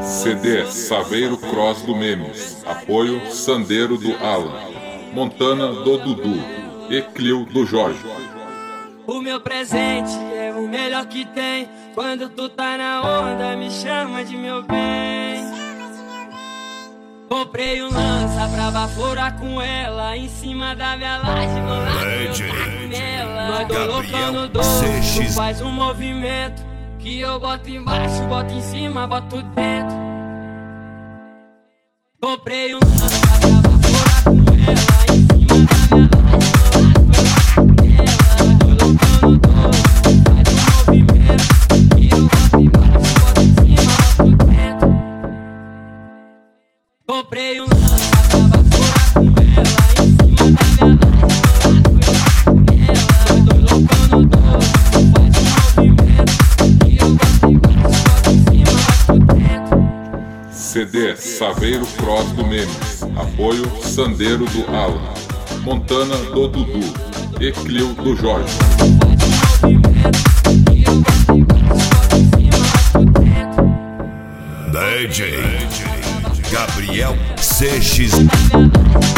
CD Saveiro Cross do Memes. Apoio Sandeiro do Alan, Montana do Dudu e Clio do Jorge. O meu presente é o melhor que tem. Quando tu tá na onda, me chama de meu bem. Comprei um lança pra baforar com ela. Em cima da minha laje, vou lá nela. Nós do loucão no dobro, tu faz um movimento que eu boto embaixo, boto em cima, boto dentro. Comprei um lança pra baforar com ela. Em cima da minha laje, vou lá nela. Nós do loucão no dobro, faz um movimento que eu boto embaixo, boto em cima, boto dentro. Comprei um lança pra baforar com ela. Em cima da minha laje, vou lá nela. Nós do loucão no dobro, faz um movimento que eu boto embaixo, boto em cima, boto dentro. CD Saveiro Cross do Memes. Apoio Sandeiro do Alan, Montana do Dudu e Clio do Jorge. DJ Gabriel CX.